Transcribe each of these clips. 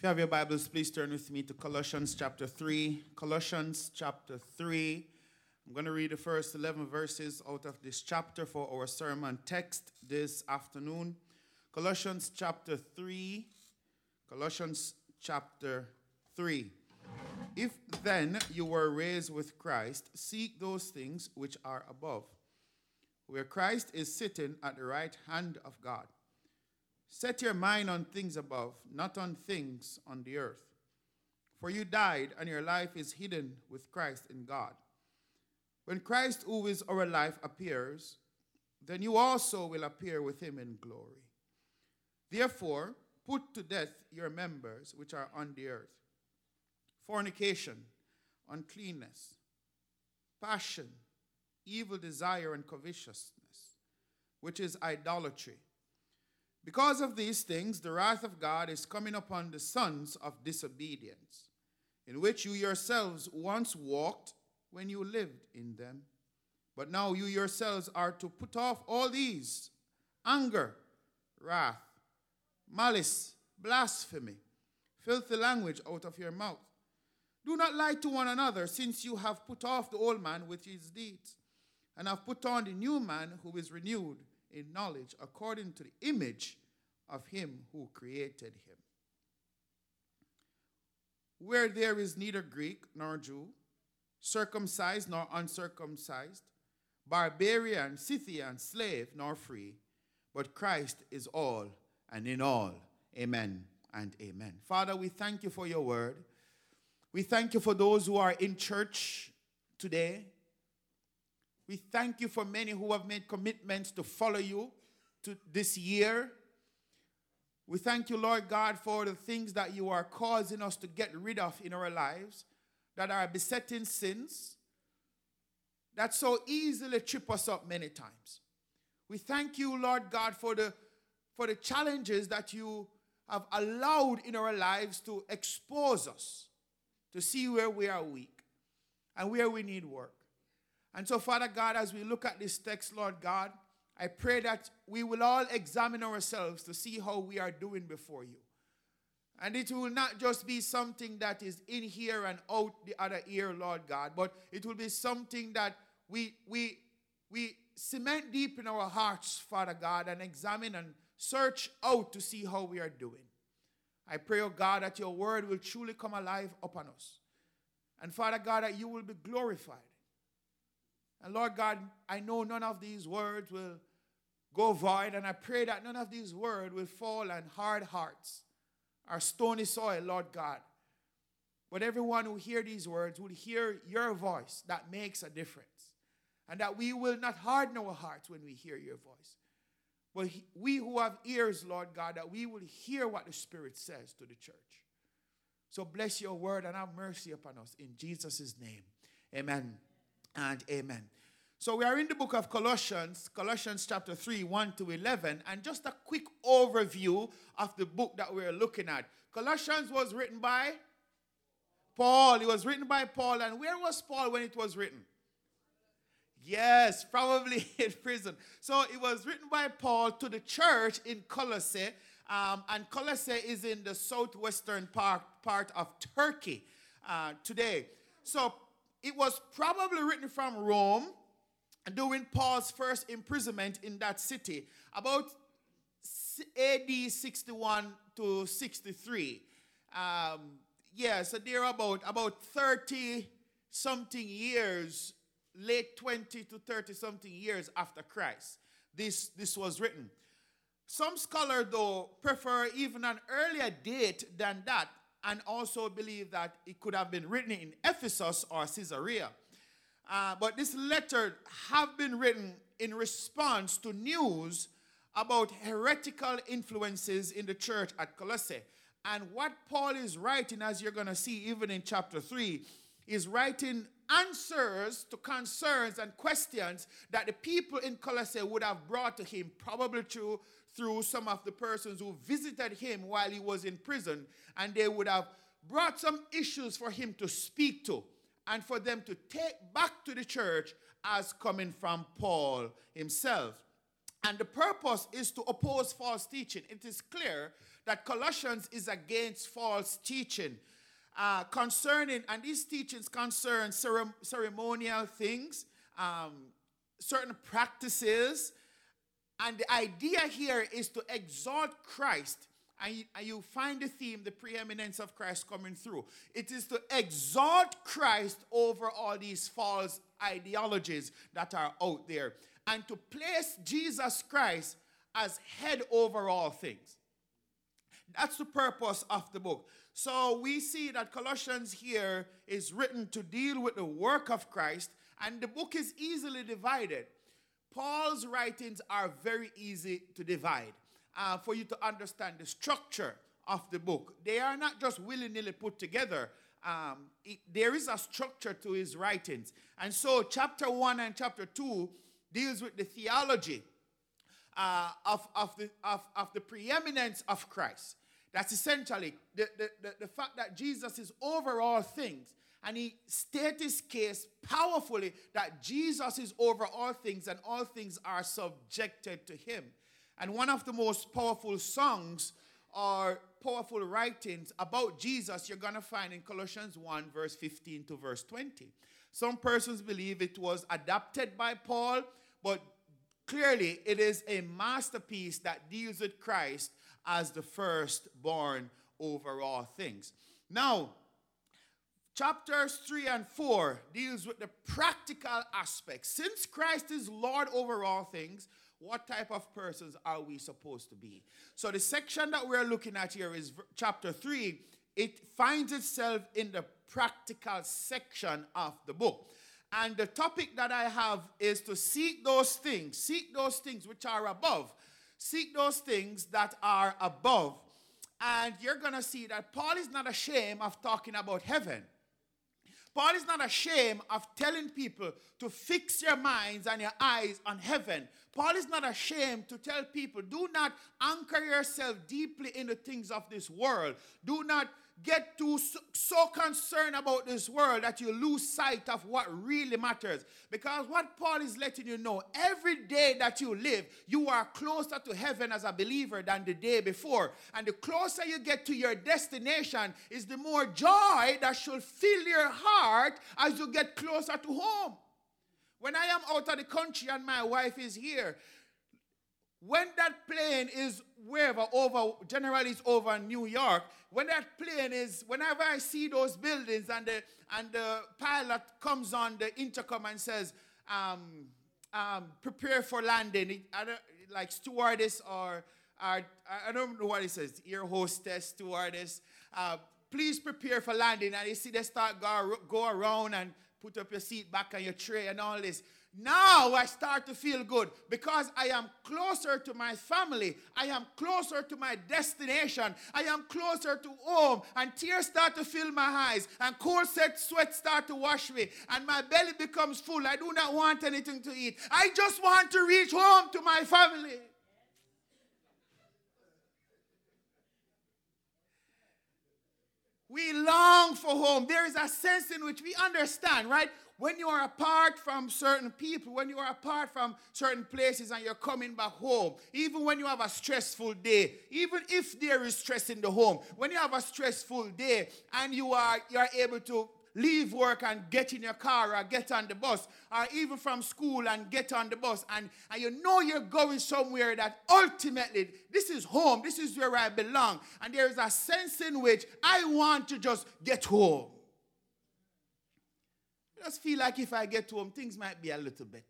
you have your Bibles, please turn with me to Colossians chapter 3. Colossians chapter 3. I'm going to read the first 11 verses out of this chapter for our sermon text this afternoon. Colossians chapter 3. Colossians chapter 3. If then you were raised with Christ, seek those things which are above, where Christ is sitting at the right hand of God. Set your mind on things above, not on things on the earth. For you died, and your life is hidden with Christ in God. When Christ, who is our life, appears, then you also will appear with him in glory. Therefore, put to death your members which are on the earth: fornication, uncleanness, passion, evil desire, and covetousness, which is idolatry. Because of these things, the wrath of God is coming upon the sons of disobedience, in which you yourselves once walked when you lived in them. But now you yourselves are to put off all these: anger, wrath, malice, blasphemy, filthy language out of your mouth. Do not lie to one another, since you have put off the old man with his deeds, and have put on the new man, who is renewed in knowledge according to the image of him who created him. Where there is neither Greek nor Jew, circumcised nor uncircumcised, barbarian, Scythian, slave nor free, but Christ is all and in all. Amen and amen. Father, we thank you for your word. We thank you for those who are in church today. We thank you for many who have made commitments to follow you to this year. We thank you, Lord God, for the things that you are causing us to get rid of in our lives, that are besetting sins that so easily trip us up many times. We thank you, Lord God, for the challenges that you have allowed in our lives to expose us, to see where we are weak and where we need work. And so, Father God, as we look at this text, Lord God, I pray that we will all examine ourselves to see how we are doing before you. And it will not just be something that is in here and out the other ear, Lord God, but it will be something that we cement deep in our hearts, Father God, and examine and search out to see how we are doing. I pray, oh God, that your word will truly come alive upon us. And Father God, that you will be glorified. And Lord God, I know none of these words will go void, and I pray that none of these words will fall on hard hearts or stony soil, Lord God. But everyone who hears these words will hear your voice that makes a difference. And that we will not harden our hearts when we hear your voice. But we who have ears, Lord God, that we will hear what the Spirit says to the church. So bless your word and have mercy upon us. In Jesus' name, amen and amen. So we are in the book of Colossians, Colossians chapter 3, 1 to 11. And just a quick overview of the book that we're looking at. Colossians was written by Paul. It was written by Paul. And where was Paul when it was written? Yes, probably in prison. So it was written by Paul to the church in Colossae. And Colossae is in the southwestern part of Turkey today. So it was probably written from Rome during Paul's first imprisonment in that city, about AD 61 to 63. So they're about 30-something years, late 20 to 30-something years after Christ. This was written. Some scholars, though, prefer even an earlier date than that, and also believe that it could have been written in Ephesus or Caesarea. But this letter have been written in response to news about heretical influences in the church at Colossae. And what Paul is writing, as you're going to see even in chapter 3, is writing answers to concerns and questions that the people in Colossae would have brought to him, probably through some of the persons who visited him while he was in prison. And they would have brought some issues for him to speak to and for them to take back to the church as coming from Paul himself. And the purpose is to oppose false teaching. It is clear that Colossians is against false teaching concerning, and these teachings concern ceremonial things, certain practices, and the idea here is to exalt Christ. And you find the theme, the preeminence of Christ coming through. It is to exalt Christ over all these false ideologies that are out there, and to place Jesus Christ as head over all things. That's the purpose of the book. So we see that Colossians here is written to deal with the work of Christ, and the book is easily divided. Paul's writings are very easy to divide for you to understand the structure of the book. They are not just willy-nilly put together. There is a structure to his writings. And so chapter 1 and chapter 2 deals with the theology of the preeminence of Christ. That's essentially the fact that Jesus is over all things. And he states his case powerfully that Jesus is over all things and all things are subjected to him. And one of the most powerful songs or powerful writings about Jesus you're going to find in Colossians 1, verse 15 to verse 20. Some persons believe it was adapted by Paul, but clearly it is a masterpiece that deals with Christ as the firstborn over all things. Now, chapters 3 and 4 deals with the practical aspects. Since Christ is Lord over all things, what type of persons are we supposed to be? So the section that we're looking at here is chapter 3. It finds itself in the practical section of the book. And the topic that I have is to seek those things which are above. Seek those things that are above. And you're going to see that Paul is not ashamed of talking about heaven. Paul is not ashamed of telling people to fix your minds and your eyes on heaven. Paul is not ashamed to tell people, do not anchor yourself deeply in the things of this world. Do not get too so concerned about this world that you lose sight of what really matters. Because what Paul is letting you know, every day that you live, you are closer to heaven as a believer than the day before. And the closer you get to your destination is the more joy that should fill your heart as you get closer to home. When I am out of the country and my wife is here, when that plane is wherever over, generally it's over New York, when that plane is, whenever I see those buildings and the pilot comes on the intercom and says, prepare for landing, like stewardess or I don't know what it says, air hostess, stewardess, please prepare for landing. And you see they start go around and put up your seat back on your tray and all this. Now I start to feel good because I am closer to my family. I am closer to my destination. I am closer to home. And tears start to fill my eyes. And cold sweat start to wash me. And my belly becomes full. I do not want anything to eat. I just want to reach home to my family. We long for home. There is a sense in which we understand, right? When you are apart from certain people, when you are apart from certain places and you're coming back home, even when you have a stressful day, even if there is stress in the home, when you have a stressful day and you are able to leave work and get in your car or get on the bus, or even from school and get on the bus, and you know you're going somewhere that ultimately this is home, this is where I belong, and there is a sense in which I want to just get home. I just feel like if I get home, things might be a little better.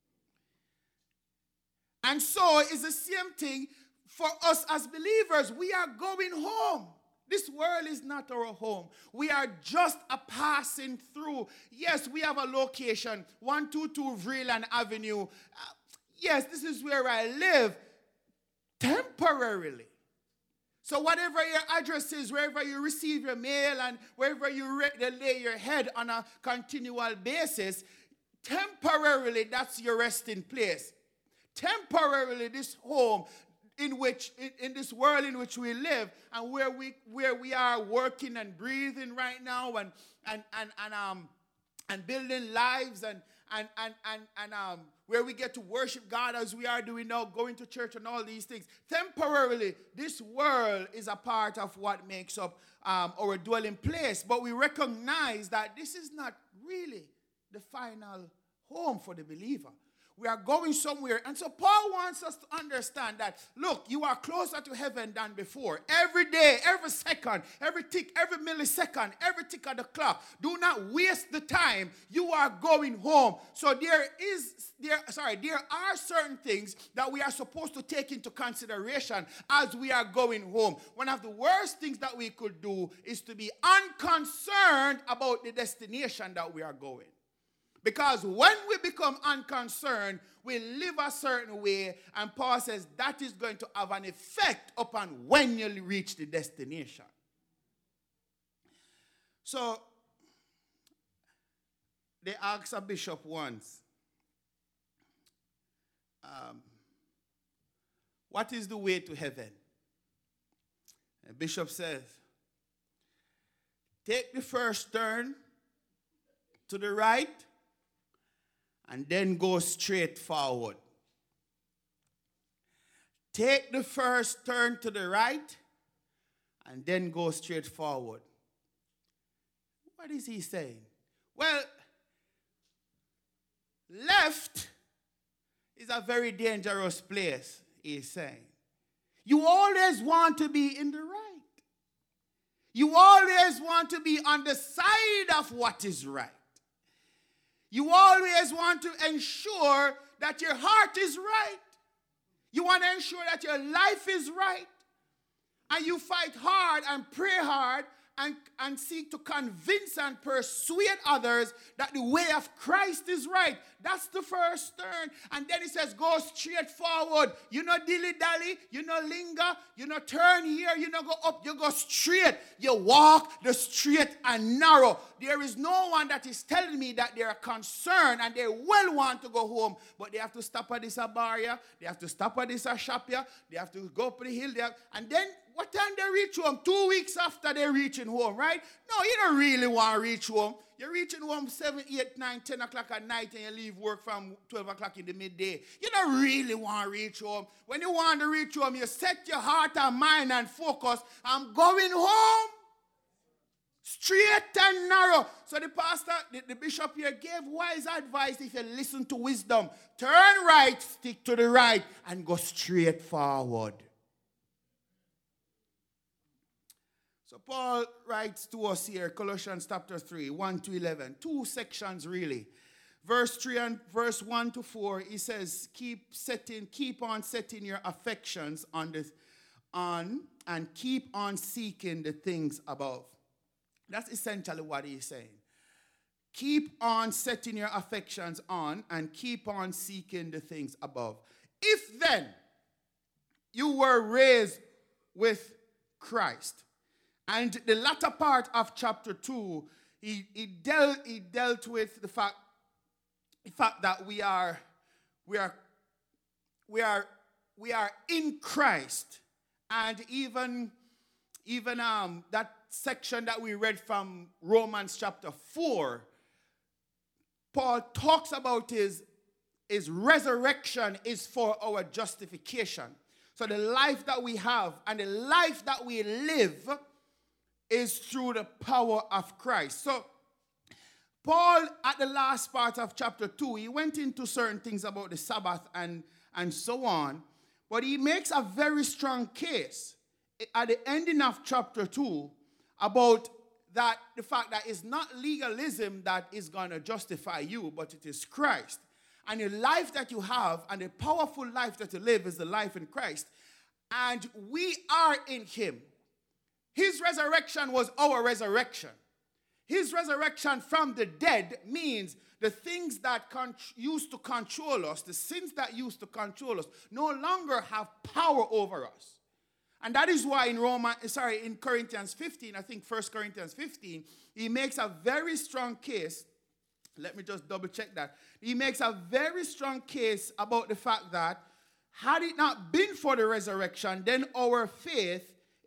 And so it's the same thing for us as believers. We are going home. This world is not our home. We are just a passing through. Yes, we have a location, 122 Vreeland Avenue. Yes, this is where I live temporarily. So whatever your address is, wherever you receive your mail and wherever you lay your head on a continual basis, temporarily that's your resting place. Temporarily this home in this world in which we live and where we are working and breathing right now and building lives and where we get to worship God as we are doing now, going to church and all these things. Temporarily, this world is a part of what makes up our dwelling place. But we recognize that this is not really the final home for the believer. We are going somewhere. And so Paul wants us to understand that, look, you are closer to heaven than before. Every day, every second, every tick, every millisecond, every tick of the clock. Do not waste the time. You are going home. So there are certain things that we are supposed to take into consideration as we are going home. One of the worst things that we could do is to be unconcerned about the destination that we are going. Because when we become unconcerned, we live a certain way, and Paul says that is going to have an effect upon when you reach the destination. So, they asked a bishop once, what is the way to heaven? The bishop says, take the first turn to the right, and then go straight forward. Take the first turn to the right, and then go straight forward. What is he saying? Well, left is a very dangerous place, he's saying. You always want to be in the right. You always want to be on the side of what is right. You always want to ensure that your heart is right. You want to ensure that your life is right. And you fight hard and pray hard and seek to convince and persuade others that the way of Christ is right. That's the first turn. And then he says, go straight forward. You know dilly-dally, you know linger, you know turn here, you know go up, you go straight. You walk the straight and narrow. There is no one that is telling me that they are concerned and they will want to go home, but they have to stop at this bar here, they have to stop at this shop here, they have to go up the hill there, and then what time they reach home? 2 weeks after they're reaching home, right? No, you don't really want to reach home. You're reaching home 7, 8, 9, 10 o'clock at night, and you leave work from 12 o'clock in the midday. You don't really want to reach home. When you want to reach home, you set your heart and mind and focus. I'm going home. Straight and narrow. So the pastor, the bishop here gave wise advice if you listen to wisdom. Turn right, stick to the right, and go straight forward. So Paul writes to us here, Colossians chapter 3, 1 to 11. 2 sections really. Verse 3 and verse 1 to 4, he says, keep on setting your affections and keep on seeking the things above. That's essentially what he's saying. Keep on setting your affections on and keep on seeking the things above. If then you were raised with Christ, and the latter part of chapter 2, he dealt with the fact that we are in Christ, and even that section that we read from Romans chapter 4, Paul talks about his resurrection is for our justification. So the life that we have and the life that we live is through the power of Christ. So Paul, at the last part of chapter 2, he went into certain things about the Sabbath and so on, but he makes a very strong case at the ending of chapter 2 about that the fact that it's not legalism that is going to justify you, but it is Christ. And the life that you have and the powerful life that you live is the life in Christ. And we are in him. His resurrection was our resurrection. His resurrection from the dead means the things that used to control us, the sins that used to control us, no longer have power over us. And that is why in Corinthians 15, I think 1 Corinthians 15, he makes a very strong case. Let me just double check that. He makes a very strong case about the fact that had it not been for the resurrection, then our faith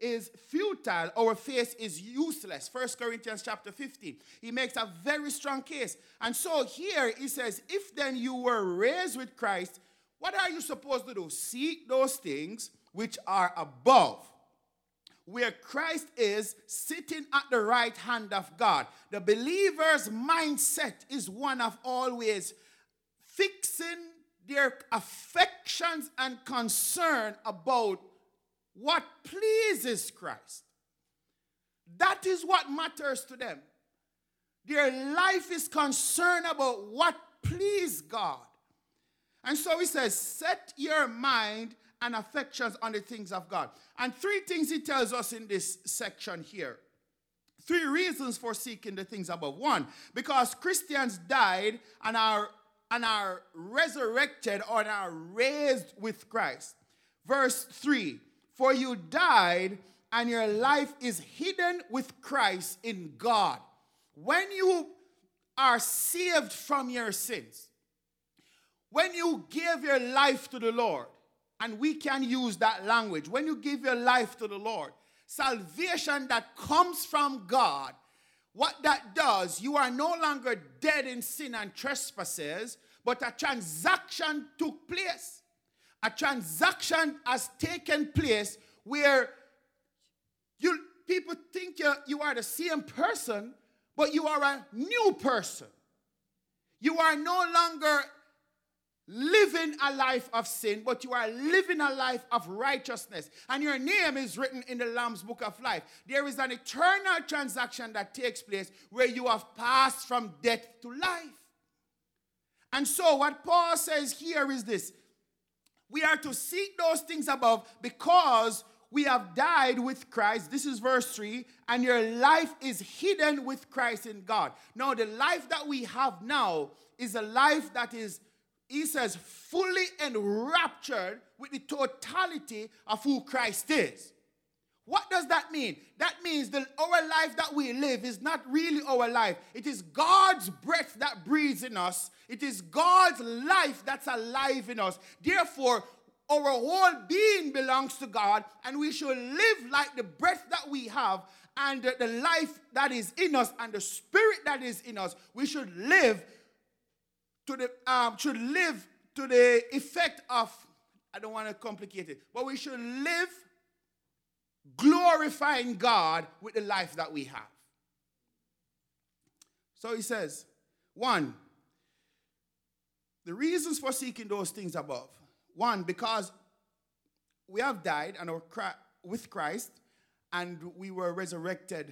is futile. Our faith is useless. 1 Corinthians chapter 15. He makes a very strong case. And so here he says, if then you were raised with Christ, what are you supposed to do? Seek those things which are above, where Christ is sitting at the right hand of God. The believer's mindset is one of always fixing their affections and concern about what pleases Christ. That is what matters to them. Their life is concerned about what pleases God. And so he says, set your mind and affections on the things of God. And three things he tells us in this section here. Three reasons for seeking the things above. One, because Christians died and are resurrected or are raised with Christ. Verse 3, for you died and your life is hidden with Christ in God. When you are saved from your sins, when you give your life to the Lord, and we can use that language, when you give your life to the Lord, salvation that comes from God, what that does, you are no longer dead in sin and trespasses, but a transaction took place. A transaction has taken place where people think you are the same person, but you are a new person. You are no longer living a life of sin, but you are living a life of righteousness. And your name is written in the Lamb's Book of Life. There is an eternal transaction that takes place where you have passed from death to life. And so what Paul says here is this. We are to seek those things above because we have died with Christ. This is verse 3. And your life is hidden with Christ in God. Now, the life that we have now is a life that is, he says, fully enraptured with the totality of who Christ is. What does that mean? That means that our life that we live is not really our life. It is God's breath that breathes in us. It is God's life that's alive in us. Therefore, our whole being belongs to God, and we should live like the breath that we have and the life that is in us and the spirit that is in us. We should live to the effect of, I don't want to complicate it, but we should live glorifying God with the life that we have. So he says, one, the reasons for seeking those things above. One, because we have died and are with Christ, and we were resurrected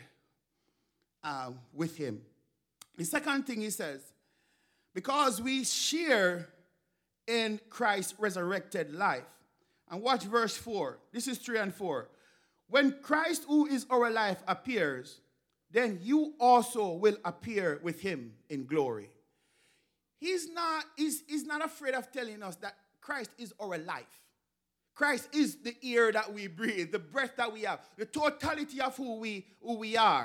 with him. The second thing he says, because we share in Christ's resurrected life. And watch verse 4. This is 3 and 4. When Christ, who is our life, appears, then you also will appear with him in glory. He's not afraid of telling us that Christ is our life. Christ is the air that we breathe, the breath that we have, the totality of who we are.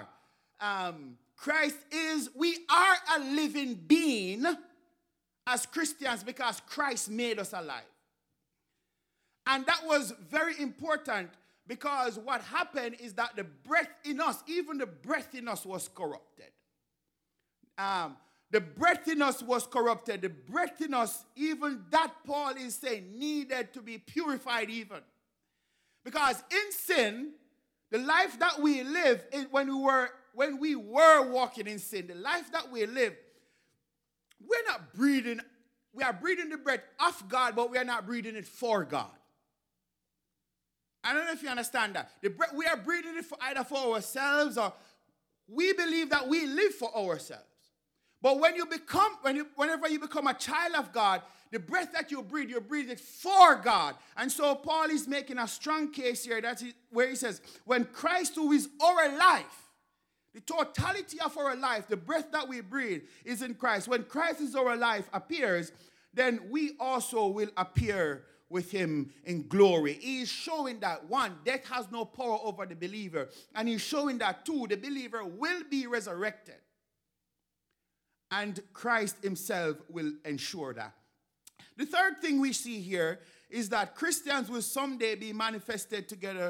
We are a living being as Christians because Christ made us alive. And that was very important because what happened is that the breath in us, even the breath in us was corrupted. The breath in us was corrupted. The breath in us, even that Paul is saying, needed to be purified even. Because in sin, the life that we live when we were walking in sin, the life that we live, we're not breathing. We are breathing the breath of God, but we are not breathing it for God. I don't know if you understand that. We are breathing it either for ourselves or we believe that we live for ourselves. But whenever you become a child of God, the breath that you breathe it for God. And so Paul is making a strong case here where he says, when Christ, who is our life, the totality of our life, the breath that we breathe is in Christ. When Christ is our life appears, then we also will appear with him in glory. He is showing that, one, death has no power over the believer. And he's showing that, two, the believer will be resurrected. And Christ himself will ensure that. The third thing we see here is that Christians will someday be manifested together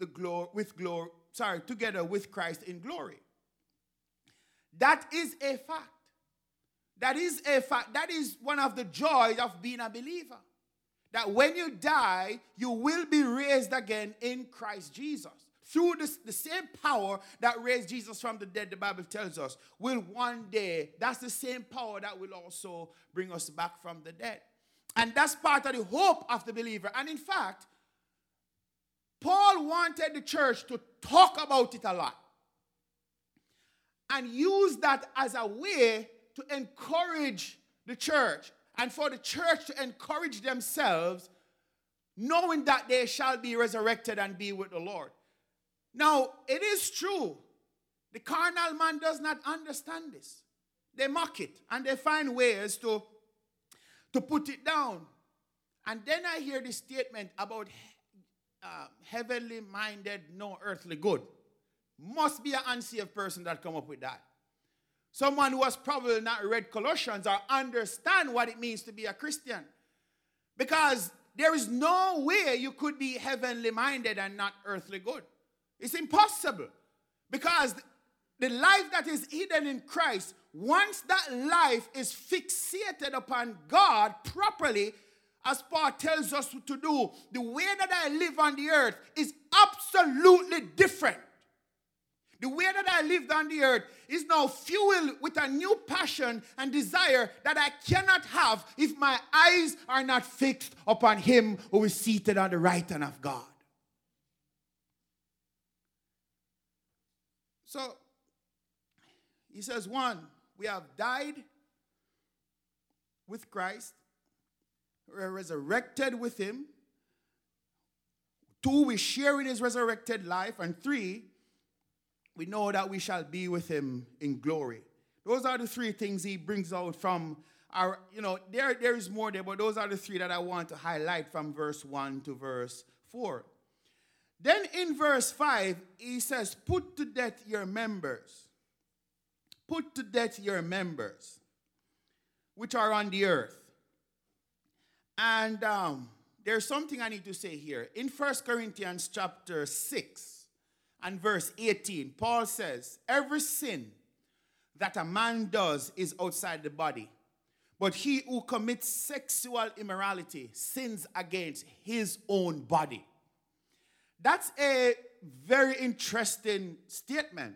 together with Christ in glory. That is a fact. That is a fact. That is one of the joys of being a believer. That when you die, you will be raised again in Christ Jesus. Through the same power that raised Jesus from the dead, the Bible tells us, will one day, that's the same power that will also bring us back from the dead. And that's part of the hope of the believer. And in fact, Paul wanted the church to talk about it a lot and use that as a way to encourage the church and for the church to encourage themselves, knowing that they shall be resurrected and be with the Lord. Now, it is true. The carnal man does not understand this. They mock it and they find ways to put it down. And then I hear this statement about heavenly minded, no earthly good. Must be an unsaved person that come up with that. Someone who has probably not read Colossians or understand what it means to be a Christian. Because there is no way you could be heavenly minded and not earthly good. It's impossible. Because the life that is hidden in Christ, once that life is fixated upon God properly, as Paul tells us to do, the way that I live on the earth is absolutely different. The way that I lived on the earth is now fueled with a new passion and desire that I cannot have if my eyes are not fixed upon him who is seated on the right hand of God. So, he says, 1, we have died with Christ. We are resurrected with him. 2, we share in his resurrected life. And 3, we know that we shall be with him in glory. Those are the 3 things he brings out from our, there is more there, but those are the 3 that I want to highlight from verse 1 to verse 4. Then in verse 5, he says, put to death your members. Put to death your members, which are on the earth. And there's something I need to say here. In 1 Corinthians chapter 6 and verse 18, Paul says, every sin that a man does is outside the body. But he who commits sexual immorality sins against his own body. That's a very interesting statement.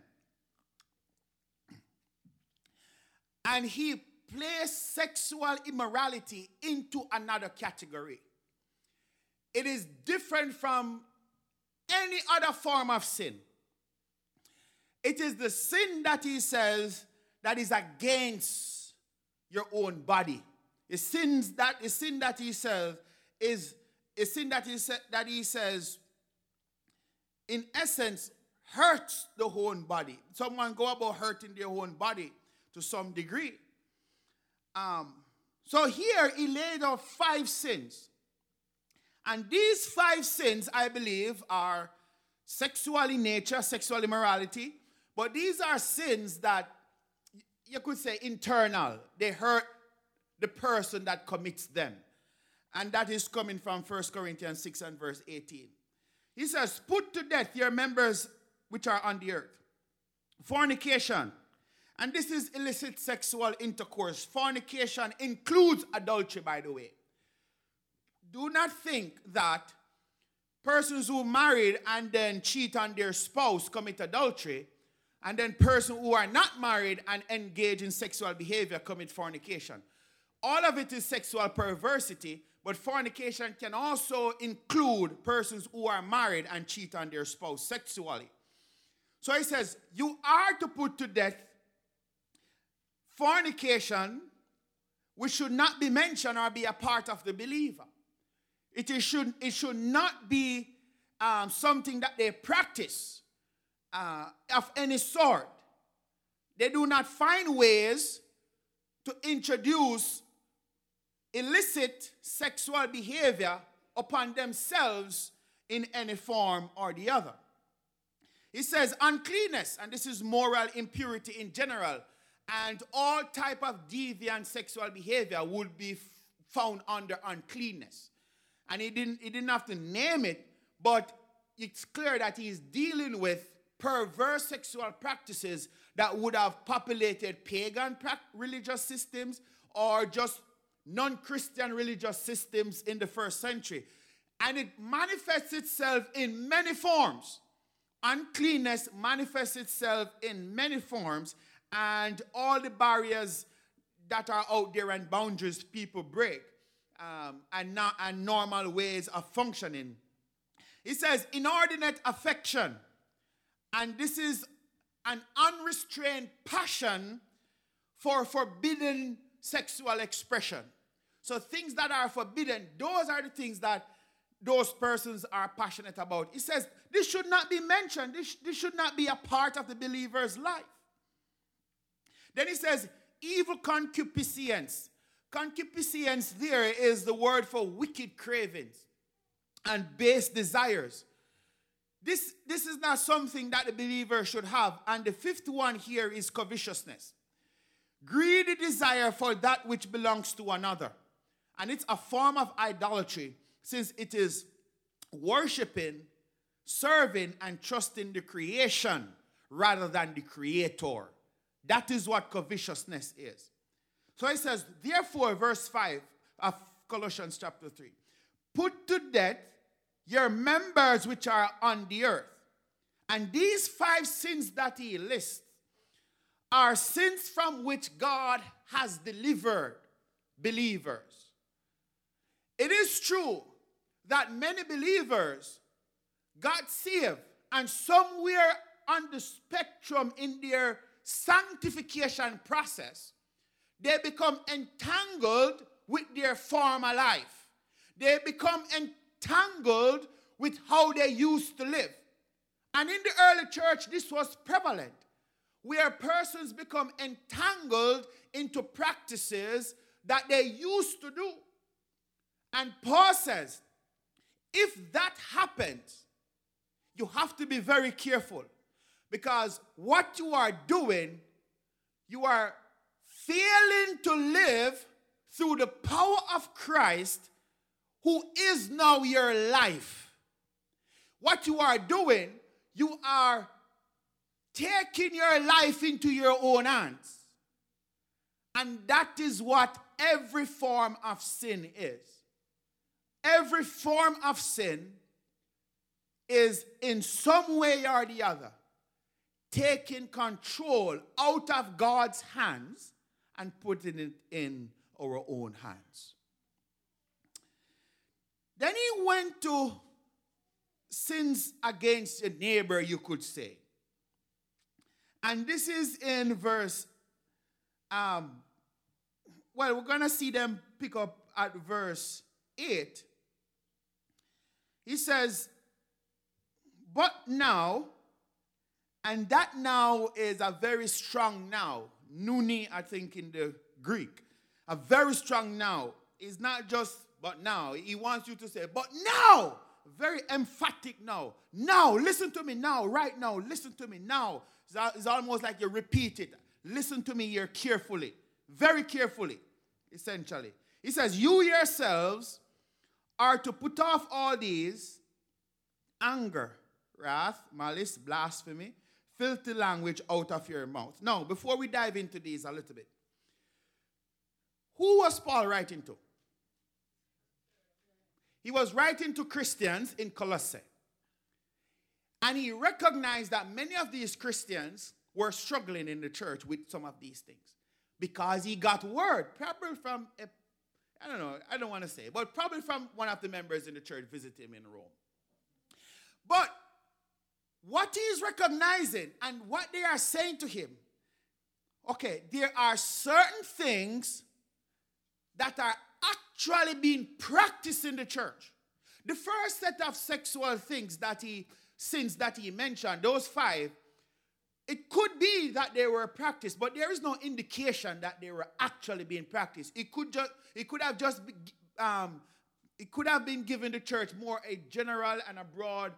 And he placed sexual immorality into another category. It is different from any other form of sin. It is the sin that he says that is against your own body. The sin that he says is a sin that he says in essence hurts the own body. Someone go about hurting their own body to some degree. So here he laid out 5 sins. And these 5 sins, I believe, are sexual in nature, sexual immorality. But these are sins that you could say internal. They hurt the person that commits them. And that is coming from 1 Corinthians 6 and verse 18. He says, put to death your members which are on the earth. Fornication. And this is illicit sexual intercourse. Fornication includes adultery, by the way. Do not think that persons who married and then cheat on their spouse commit adultery, and then persons who are not married and engage in sexual behavior commit fornication. All of it is sexual perversity, but fornication can also include persons who are married and cheat on their spouse sexually. So he says, you are to put to death fornication, which should not be mentioned or be a part of the believer. It should not be something that they practice of any sort. They do not find ways to introduce illicit sexual behavior upon themselves in any form or the other. He says uncleanness, and this is moral impurity in general, and all type of deviant sexual behavior would be found under uncleanness. And he didn't have to name it, but it's clear that he's dealing with perverse sexual practices that would have populated pagan religious systems or just non-Christian religious systems in the first century. And it manifests itself in many forms. Uncleanness manifests itself in many forms, and all the barriers that are out there and boundaries people break, and normal ways of functioning. It says inordinate affection, and this is an unrestrained passion for forbidden sexual expression. So things that are forbidden, those are the things that those persons are passionate about. It says this should not be mentioned. This should not be a part of the believer's life. Then it says evil concupiscence. Concupiscence there is the word for wicked cravings and base desires. This is not something that the believer should have. And the fifth one here is covetousness. Greedy desire for that which belongs to another. And it's a form of idolatry, since it is worshiping, serving, and trusting the creation rather than the creator. That is what covetousness is. So it says, therefore, verse 5 of Colossians chapter 3, put to death your members which are on the earth. And these 5 sins that he lists are sins from which God has delivered believers. It is true that many believers got saved, and somewhere on the spectrum in their sanctification process, they become entangled with their former life. They become entangled with how they used to live. And in the early church, this was prevalent, where persons become entangled into practices that they used to do. And Paul says, if that happens, you have to be very careful, because what you are doing, you are failing to live through the power of Christ, who is now your life. What you are doing, you are taking your life into your own hands. And that is what every form of sin is. Every form of sin is in some way or the other taking control out of God's hands and putting it in our own hands. Then he went to sins against your neighbor, you could say. And this is in verse, we're going to see them pick up at verse 8. He says, but now, and that now is a very strong now. Nuni, I think, in the Greek. A very strong now. It's not just but now. He wants you to say, but now. Very emphatic now. Now, listen to me now. Right now, listen to me now. It's almost like you repeat it. Listen to me here carefully. Very carefully, essentially. He says, you yourselves are to put off all these: anger, wrath, malice, blasphemy, filthy language out of your mouth. Now, before we dive into these a little bit, who was Paul writing to? He was writing to Christians in Colossae. And he recognized that many of these Christians were struggling in the church with some of these things, because he got word, probably from, I don't want to say, but probably from one of the members in the church visiting him in Rome. But what he is recognizing and what they are saying to him, okay, there are certain things that are actually being practiced in the church. The first set of sexual sins that he mentioned, those 5, it could be that they were practiced, but there is no indication that they were actually being practiced. It could have been given the church more a general and a broad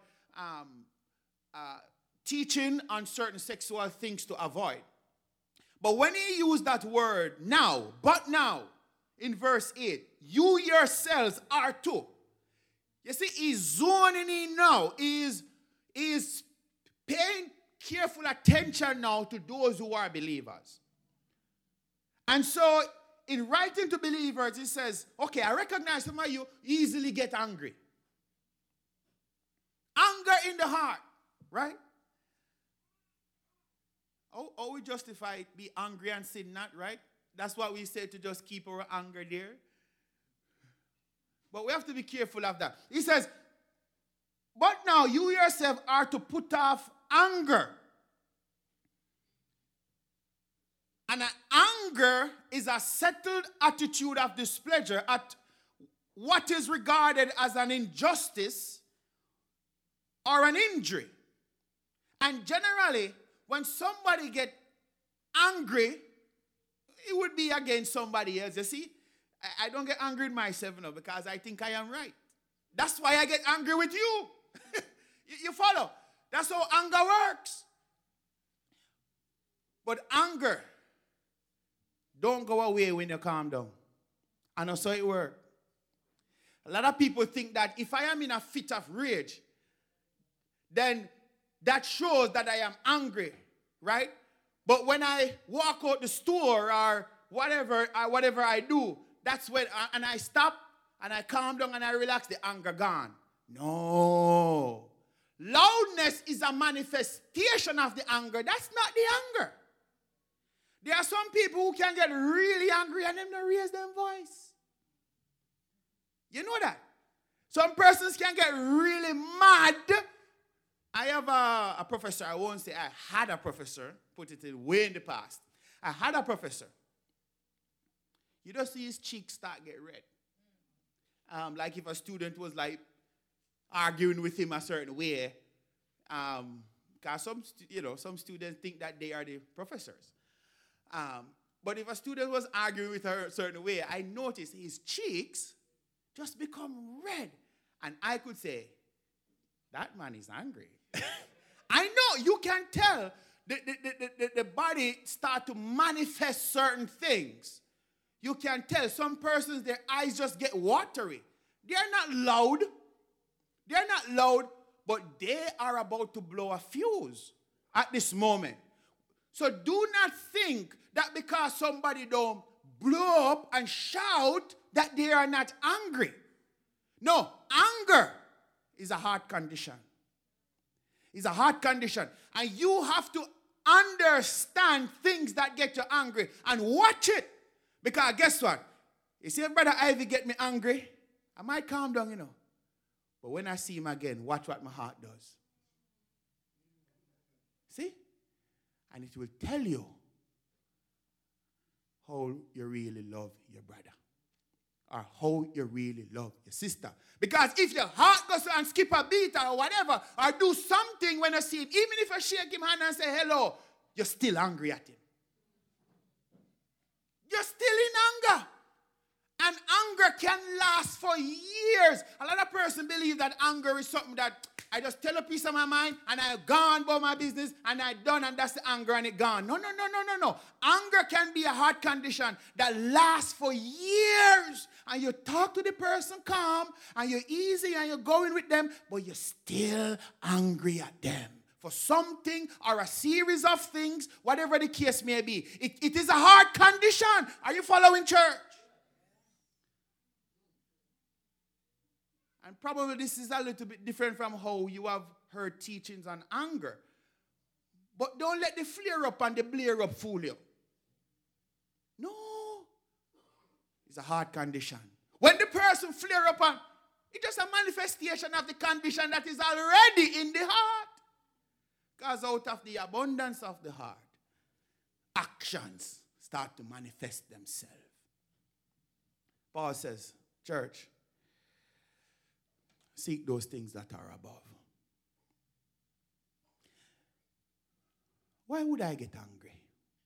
teaching on certain sexual things to avoid. But when he used that word now, but now, in verse 8, you yourselves are too. You see, he's zoning in now. He's paying careful attention now to those who are believers. And so, in writing to believers, he says, okay, I recognize some of you easily get angry. Anger in the heart, right? Oh, we justify it, be angry and sin not, right? That's what we say, to just keep our anger there. But we have to be careful of that. He says, but now you yourself are to put off anger. And anger is a settled attitude of displeasure at what is regarded as an injustice or an injury. And generally, when somebody gets angry, it would be against somebody else. You see, I don't get angry with myself now because I think I am right. That's why I get angry with you. You follow? That's how anger works. But anger don't go away when you calm down. And that's how it works. A lot of people think that if I am in a fit of rage, then that shows that I am angry, right? But when I walk out the store or whatever I do, that's when, and I stop and I calm down and I relax, the anger gone. No. Loudness is a manifestation of the anger. That's not the anger. There are some people who can get really angry and them not raise their voice. You know that? Some persons can get really mad. I have a professor, I won't say I had a professor, put it in way in the past. I had a professor. You just see his cheeks start get red. Like if a student was like arguing with him a certain way. Because some students think that they are the professors. But if a student was arguing with her a certain way, I noticed his cheeks just become red. And I could say, that man is angry. I know, you can tell the body start to manifest certain things. You can tell some persons, their eyes just get watery. They're not loud, but they are about to blow a fuse at this moment. So do not think that because somebody don't blow up and shout that they are not angry. No, anger is a heart condition. It's a heart condition. And you have to understand things that get you angry and watch it. Because guess what? You see, Brother Ivy get me angry, I might calm down, But when I see him again, watch what my heart does. See? And it will tell you how you really love your brother. Or how you really love your sister. Because if your heart goes and skip a beat or whatever, or do something when you see him, even if I shake him hand and say hello, you're still angry at him. You're still in anger. And anger can last for years. A lot of persons believe that anger is something that I just tell a piece of my mind and I gone about my business and I done and that's the anger and it gone. No. Anger can be a heart condition that lasts for years. And you talk to the person calm and you're easy and you're going with them, but you're still angry at them for something or a series of things, whatever the case may be. It is a heart condition. Are you following, church? And probably this is a little bit different from how you have heard teachings on anger. But don't let the flare up and the blare up fool you. No. It's a heart condition. When the person flare up, and it's just a manifestation of the condition that is already in the heart. Because out of the abundance of the heart, actions start to manifest themselves. Paul says, church, seek those things that are above. Why would I get angry?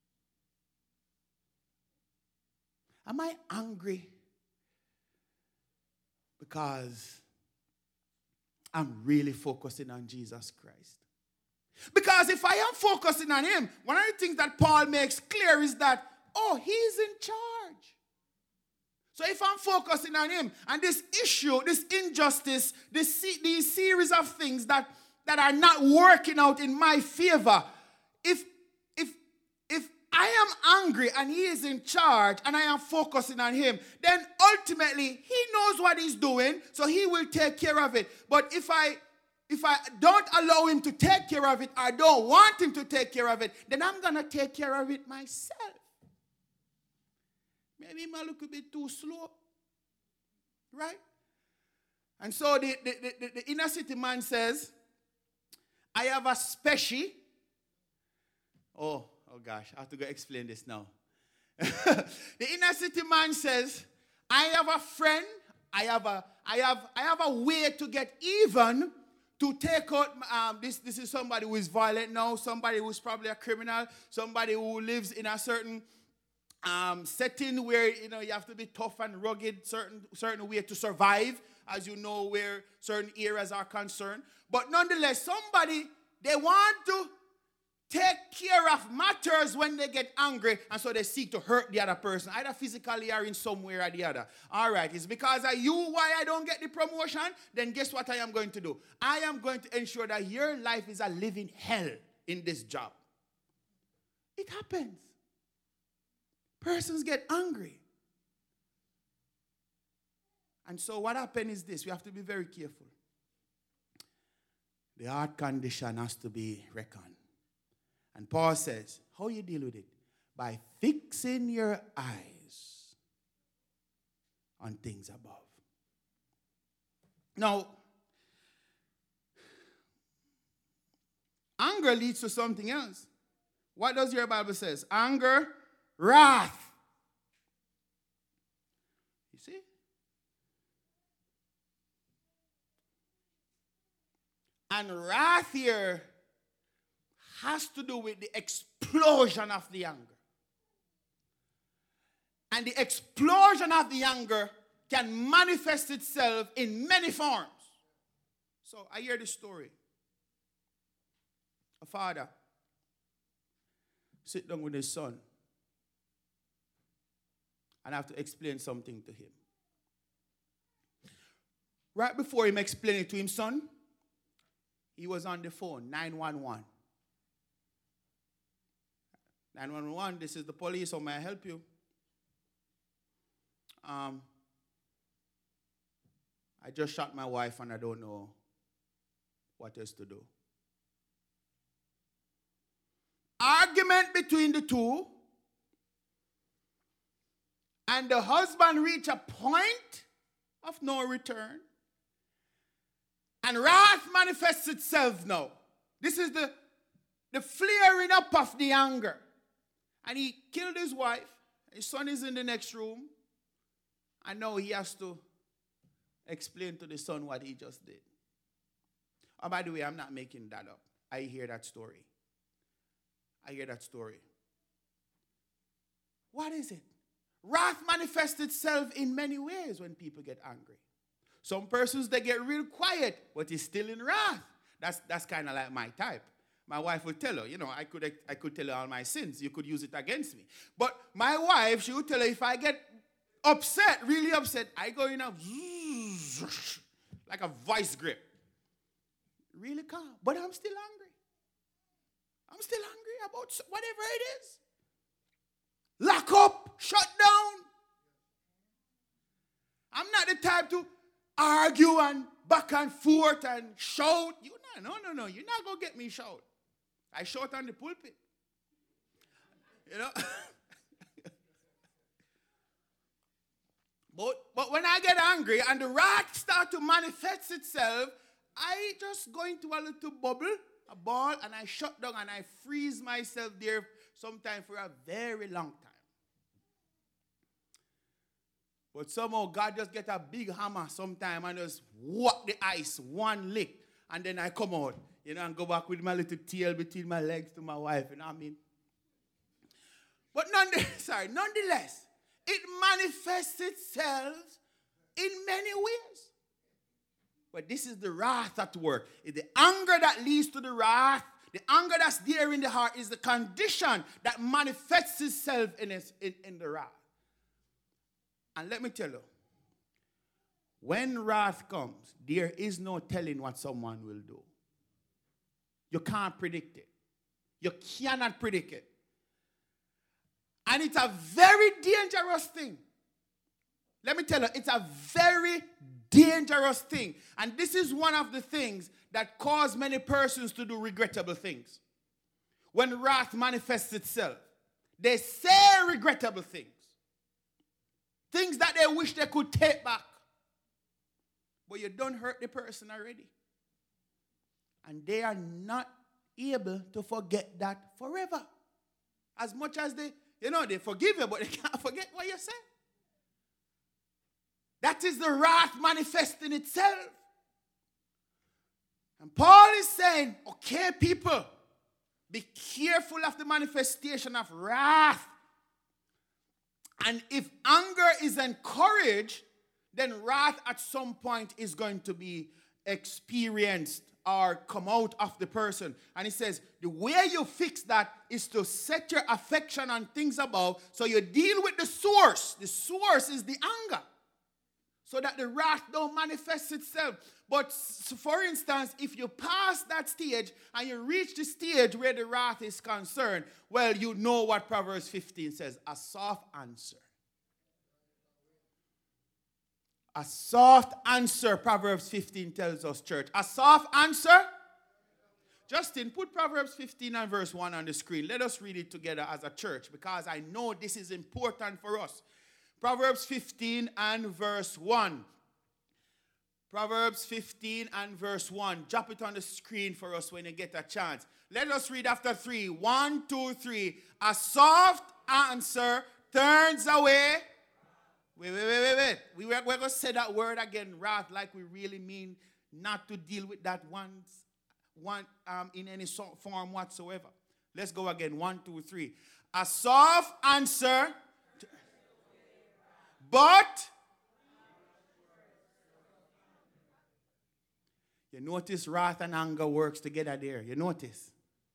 Am I angry because I'm really focusing on Jesus Christ? Because if I am focusing on him, one of the things that Paul makes clear is that, he's in charge. So if I'm focusing on him and this issue, this injustice, these series of things that are not working out in my favor, if I am angry and he is in charge and I am focusing on him, then ultimately he knows what he's doing, so he will take care of it. But if I don't allow him to take care of it, I don't want him to take care of it, then I'm going to take care of it myself. Maybe I'm a little bit too slow. Right? And so the inner city man says, I have a special. Oh gosh, I have to go explain this now. The inner city man says, I have a friend, I have a way to get even to take out, this is somebody who is violent now, somebody who's probably a criminal, somebody who lives in a certain setting where, you have to be tough and rugged, certain way to survive, as you know, where certain areas are concerned. But nonetheless, somebody, they want to take care of matters when they get angry, and so they seek to hurt the other person, either physically or in some way or the other. All right, it's because of you why I don't get the promotion, then guess what I am going to do? I am going to ensure that your life is a living hell in this job. It happens. Persons get angry. And so what happens is this, we have to be very careful. The heart condition has to be reckoned. And Paul says, how you deal with it? By fixing your eyes on things above. Now, anger leads to something else. What does your Bible say? Anger, wrath. You see? And wrath here has to do with the explosion of the anger. And the explosion of the anger can manifest itself in many forms. So I hear this story. A father sit down with his son and I have to explain something to him. Right before him explaining it to his son, he was on the phone, 911. 911, this is the police, how may I help you? I just shot my wife and I don't know what else to do. Argument between the two. And the husband reached a point of no return. And wrath manifests itself now. This is the flaring up of the anger. And he killed his wife. His son is in the next room. And now he has to explain to the son what he just did. Oh, by the way, I'm not making that up. I hear that story. What is it? Wrath manifests itself in many ways when people get angry. Some persons, they get real quiet, but he's still in wrath. That's kind of like my type. My wife would tell her, I could tell her all my sins. You could use it against me. But my wife, she would tell her, if I get upset, really upset, I go in a like a vice grip. Really calm. But I'm still angry. I'm still angry about whatever it is. Lock up, shut down. I'm not the type to argue and back and forth and shout. No. You're not going to get me shout. I shout on the pulpit. But when I get angry and the wrath starts to manifest itself, I just go into a little bubble, a ball, and I shut down and I freeze myself there sometimes for a very long time. But somehow God just get a big hammer sometime and just whack the ice, one lick, and then I come out, and go back with my little tail between my legs to my wife, But nonetheless, it manifests itself in many ways. But this is the wrath at work. It's the anger that leads to the wrath. The anger that's there in the heart is the condition that manifests itself in the wrath. And let me tell you, when wrath comes, there is no telling what someone will do. You can't predict it. You cannot predict it. And it's a very dangerous thing. Let me tell you, it's a very dangerous thing. And this is one of the things that cause many persons to do regrettable things. When wrath manifests itself, they say regrettable things. Things that they wish they could take back. But you don't hurt the person already. And they are not able to forget that forever. As much as they forgive you, but they can't forget what you said. That is the wrath manifesting itself. And Paul is saying, okay, people, be careful of the manifestation of wrath. And if anger is encouraged, then wrath at some point is going to be experienced or come out of the person. And he says, the way you fix that is to set your affection on things above, so you deal with the source. The source is the anger, so that the wrath don't manifest itself. But for instance, if you pass that stage and you reach the stage where the wrath is concerned, well, you know what Proverbs 15 says, a soft answer. A soft answer, Proverbs 15 tells us, church. A soft answer? Justin, put Proverbs 15 and verse 1 on the screen. Let us read it together as a church, because I know this is important for us. Proverbs 15 and verse 1. Proverbs 15 and verse 1. Drop it on the screen for us when you get a chance. Let us read after 3. 1, 2, 3. A soft answer turns away. Wait. We're going to say that word again, wrath, like we really mean not to deal with that one in any form whatsoever. Let's go again. 1, 2, 3. A soft answer, but you notice wrath and anger works together there. You notice.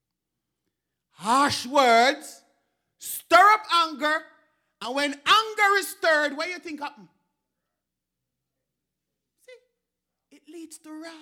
Harsh words stir up anger, and when anger is stirred, what do you think happens? See, it leads to wrath.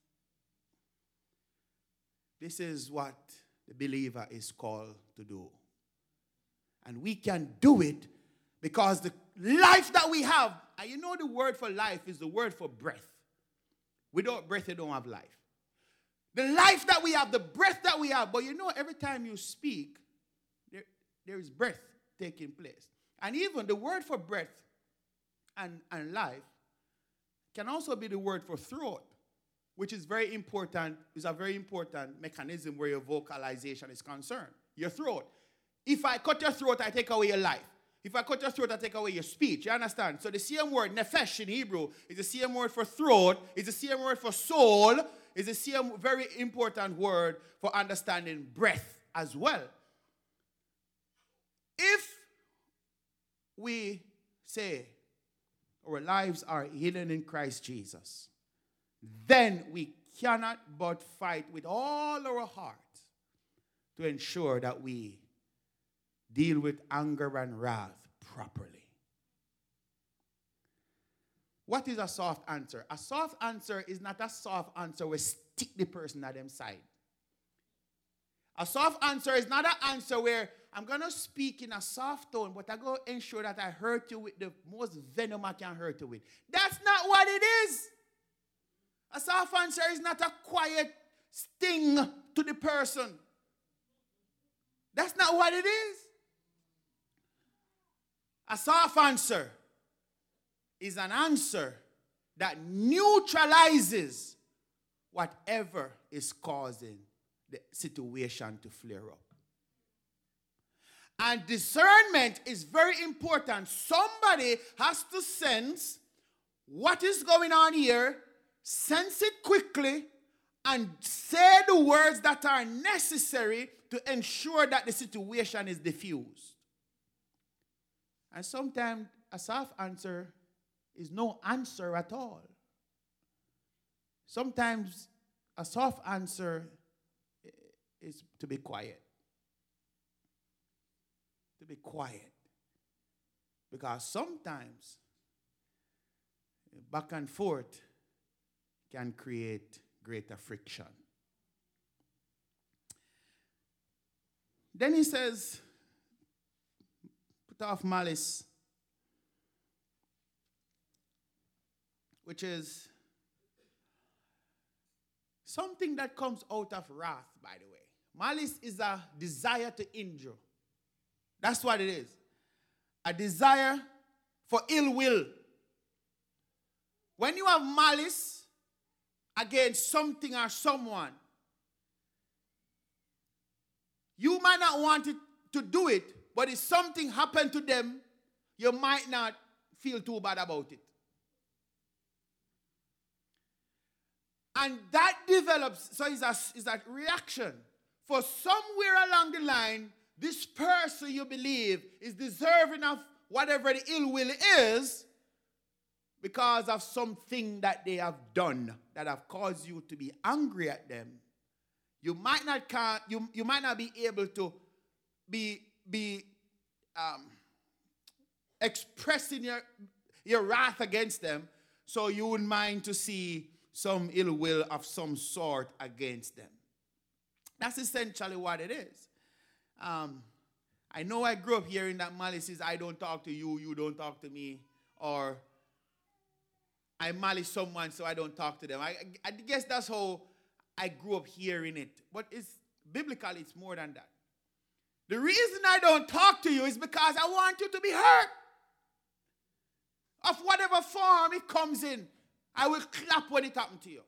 This is what the believer is called to do. And we can do it because the life that we have, and you know the word for life is the word for breath. Without breath, you don't have life. The life that we have, the breath that we have, but you know every time you speak, there is breath taking place. And even the word for breath and life can also be the word for throat, which is very important. It's a very important mechanism where your vocalization is concerned. Your throat. If I cut your throat, I take away your life. If I cut your throat, I take away your speech. You understand? So the same word, nephesh in Hebrew, is the same word for throat, is the same word for soul, is the same very important word for understanding breath as well. If we say our lives are hidden in Christ Jesus, then we cannot but fight with all our heart to ensure that we deal with anger and wrath properly. What is a soft answer? A soft answer is not a soft answer where stick the person at them side. A soft answer is not an answer where I'm going to speak in a soft tone, but I'm going to ensure that I hurt you with the most venom I can hurt you with. That's not what it is. A soft answer is not a quiet sting to the person. That's not what it is. A soft answer is an answer that neutralizes whatever is causing the situation to flare up. And discernment is very important. Somebody has to sense what is going on here, sense it quickly, and say the words that are necessary to ensure that the situation is diffused. And sometimes a soft answer is no answer at all. Sometimes a soft answer is to be quiet. To be quiet. Because sometimes back and forth can create greater friction. Then he says, put off malice, which is something that comes out of wrath, by the way. Malice is a desire to injure. That's what it is. A desire for ill will. When you have malice against something or someone, you might not want it to do it, but if something happened to them, you might not feel too bad about it. And that develops, so it's that reaction. For somewhere along the line, this person you believe is deserving of whatever the ill will is because of something that they have done that have caused you to be angry at them. You might not be able to be expressing your wrath against them, so you wouldn't mind to see some ill will of some sort against them. That's essentially what it is. I know I grew up hearing that malice is I don't talk to you, you don't talk to me, or I malice someone so I don't talk to them. I guess that's how I grew up hearing it. But biblically, it's more than that. The reason I don't talk to you is because I want you to be hurt. Of whatever form it comes in, I will clap when it happens to you.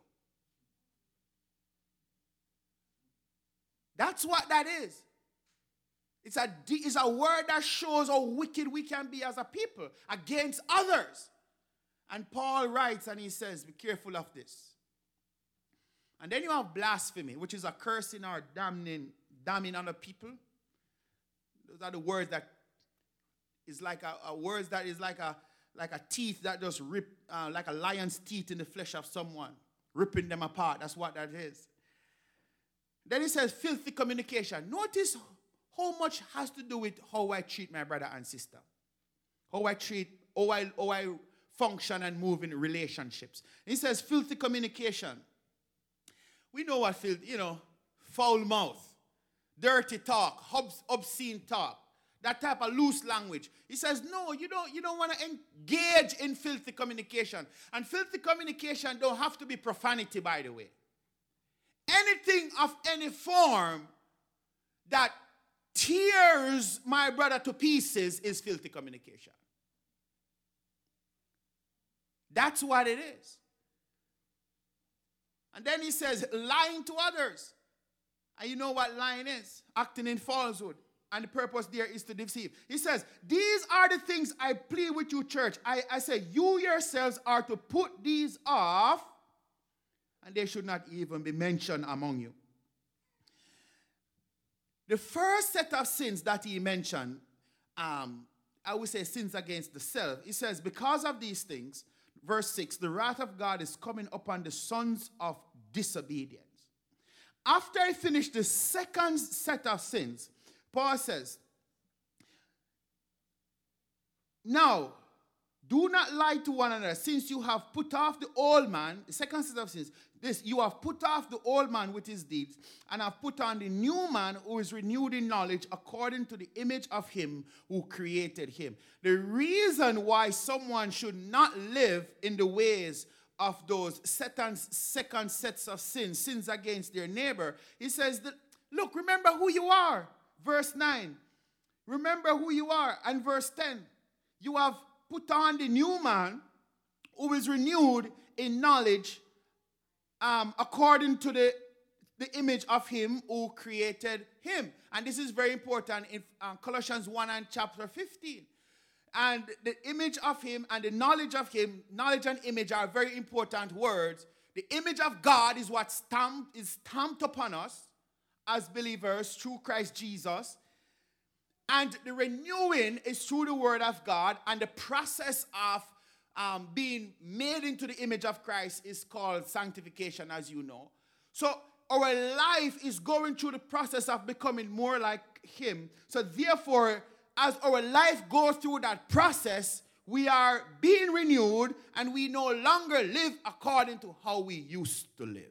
That's what that is. It's a word that shows how wicked we can be as a people against others. And Paul writes and he says, be careful of this. And then you have blasphemy, which is a cursing or damning other people. Those are the words that is like a words that is like a teeth that just rip, like a lion's teeth in the flesh of someone, ripping them apart. That's what that is. Then he says filthy communication. Notice how much has to do with how I treat my brother and sister. How I function and move in relationships. He says filthy communication. We know what foul mouth, dirty talk, obscene talk, that type of loose language. He says, no, you don't want to engage in filthy communication. And filthy communication don't have to be profanity, by the way. Anything of any form that tears my brother to pieces is filthy communication. That's what it is. And then he says, lying to others. And you know what lying is? Acting in falsehood. And the purpose there is to deceive. He says, these are the things I plead with you, church. I say, you yourselves are to put these off, and they should not even be mentioned among you. The first set of sins that he mentioned, I would say sins against the self. He says, because of these things, verse 6, the wrath of God is coming upon the sons of disobedience. After I finish the second set of sins, Paul says, now, do not lie to one another, since you have put off the old man, the second set of sins, you have put off the old man with his deeds, and have put on the new man who is renewed in knowledge according to the image of him who created him. The reason why someone should not live in the ways of those Satan's second sets of sins against their neighbor, he says that, look, remember who you are. Verse 9, remember who you are. And verse 10, you have put on the new man who is renewed in knowledge according to the image of him who created him. And this is very important in Colossians 1 and chapter 15. And the image of him and the knowledge of him, knowledge and image are very important words. The image of God is what is stamped upon us as believers through Christ Jesus. And the renewing is through the word of God. And the process of being made into the image of Christ is called sanctification, as you know. So our life is going through the process of becoming more like him. So therefore, as our life goes through that process, we are being renewed and we no longer live according to how we used to live.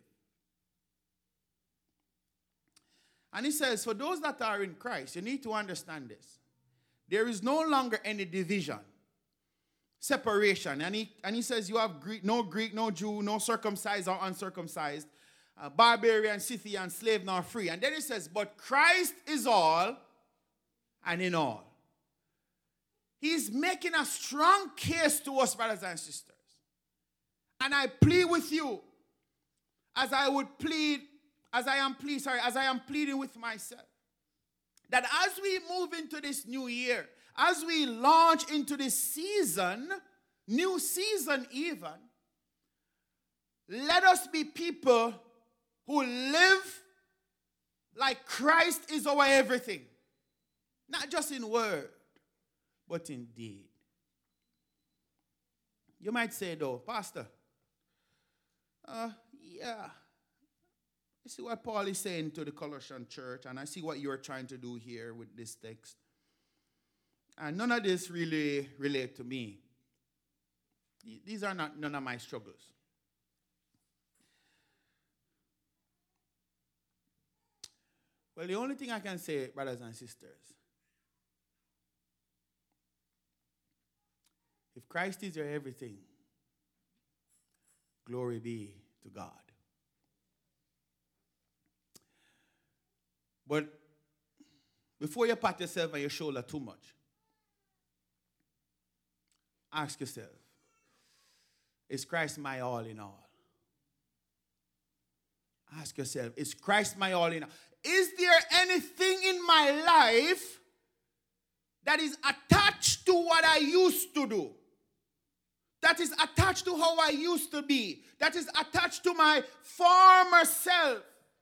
And he says, for those that are in Christ, you need to understand this. There is no longer any division, separation. And he says you have Greek, no Jew, no circumcised or uncircumcised, barbarian, Scythian, slave, nor free. And then he says, but Christ is all and in all. He's making a strong case to us, brothers and sisters. And I plead with you, as I am pleading with myself, that as we move into this new year, as we launch into this season, new season even, let us be people who live like Christ is our everything. Not just in word, but in deed. You might say though, Pastor, yeah, I see what Paul is saying to the Colossian church, and I see what you're trying to do here with this text. And none of this really relate to me. These are not none of my struggles. Well, the only thing I can say, brothers and sisters, if Christ is your everything, glory be to God. But before you pat yourself on your shoulder too much, ask yourself, is Christ my all in all? Ask yourself, is Christ my all in all? Is there anything in my life that is attached to what I used to do? That is attached to how I used to be? That is attached to my former self?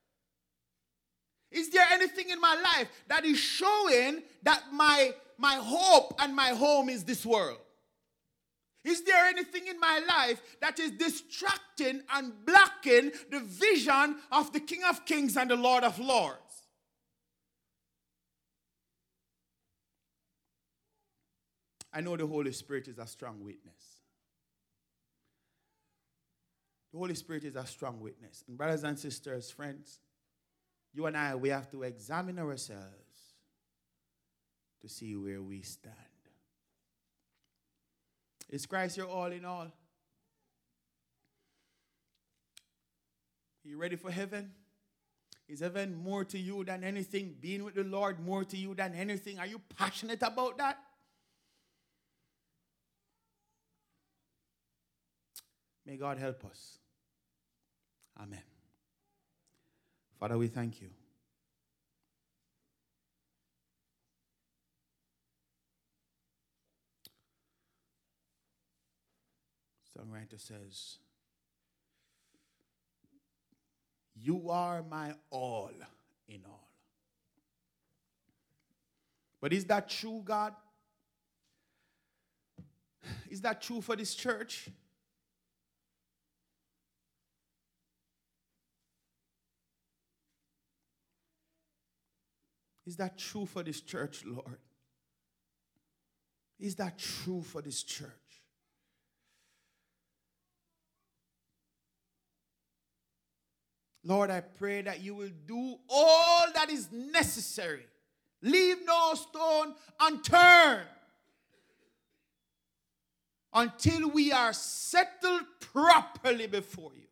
Is there anything in my life that is showing that my hope and my home is this world? Is there anything in my life that is distracting and blocking the vision of the King of Kings and the Lord of Lords? I know the Holy Spirit is a strong witness. The Holy Spirit is a strong witness. And brothers and sisters, friends, you and I, we have to examine ourselves to see where we stand. Is Christ your all in all? Are you ready for heaven? Is heaven more to you than anything? Being with the Lord more to you than anything? Are you passionate about that? May God help us. Amen. Father, we thank you. Songwriter says, you are my all in all. But is that true, God? Is that true for this church? Is that true for this church, Lord? Is that true for this church? Lord, I pray that you will do all that is necessary. Leave no stone unturned until we are settled properly before you.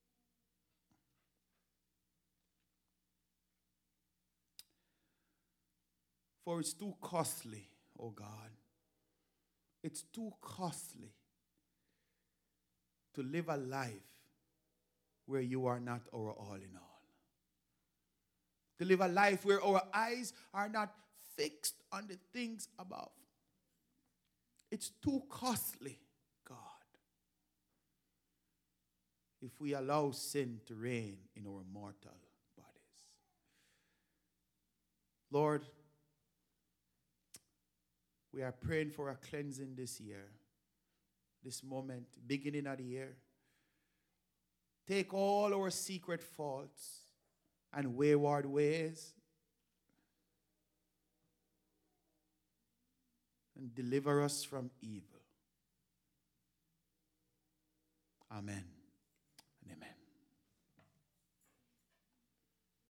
For it's too costly, oh God. It's too costly to live a life where you are not our all in all. To live a life where our eyes are not fixed on the things above. It's too costly, God, if we allow sin to reign in our mortal bodies. Lord, we are praying for a cleansing this year, this moment, beginning of the year. Take all our secret faults and wayward ways and deliver us from evil. Amen.